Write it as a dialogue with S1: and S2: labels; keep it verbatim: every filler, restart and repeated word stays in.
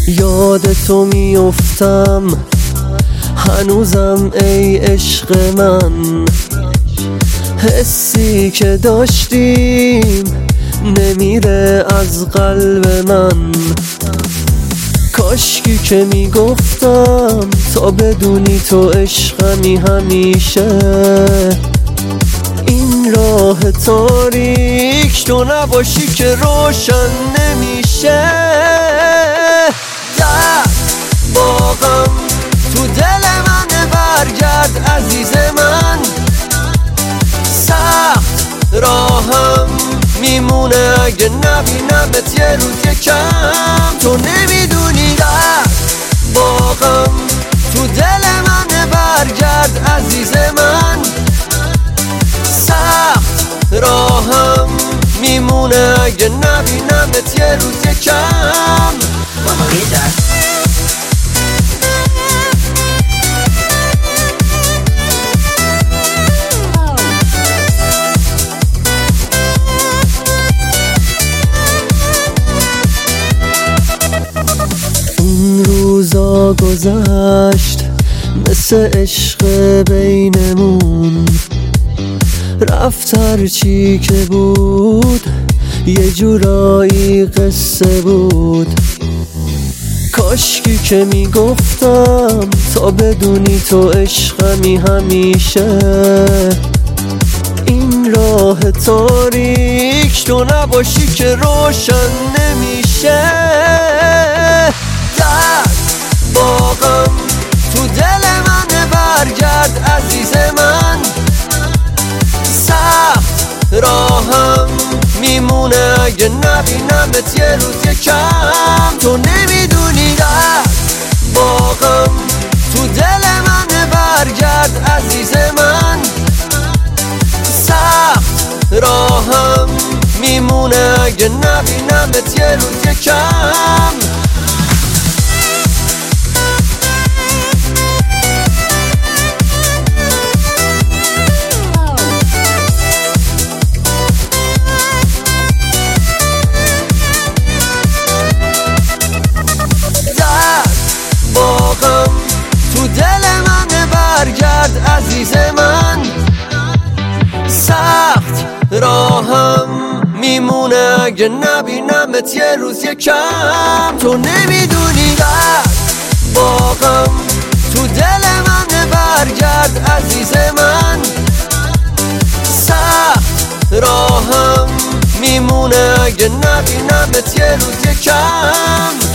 S1: یاد تو میافتم هنوزم ای عشق من، حسی که داشتیم نمیره از قلب من. کاشکی که میگفتم تا بدونی تو عشقمی همیشه، این راه تاریک تو نباشی که روشن نمیشه. درد باغم تو دل من، برگرد عزیز من، سخت راهم میمونه اگه نبینمت یه روز کم. تو نمیدونی درد باغم تو دل من، برگرد عزیز من، سخت راهم میمونه اگه نبینمت یه روز کم. اون روزا گذشت مثل عشق بینمون، رفت هرچی که بود یه جورایی قصه بود. کاشکی که میگفتم تا بدونی تو عشقمی همیشه، این راه تاریک تو نباشی که روشن نمیشه. درد باغم تو دل من، برگرد عزیز من، سخت راهم میمونه اگه نبینمت یه روز کم. تو نمیدونی درد باغم تو دل من، برگرد عزیز من، سخت راهم میمونه اگه نبینمت یه روز کم. تو دل من، برگرد عزیز من، سخت راهم میمونه اگه نبینمت یه روز کم. تو نمیدونی درد باغم تو دل من، برگرد عزیز من، سخت راهم میمونه اگه نبینمت یه روز کم.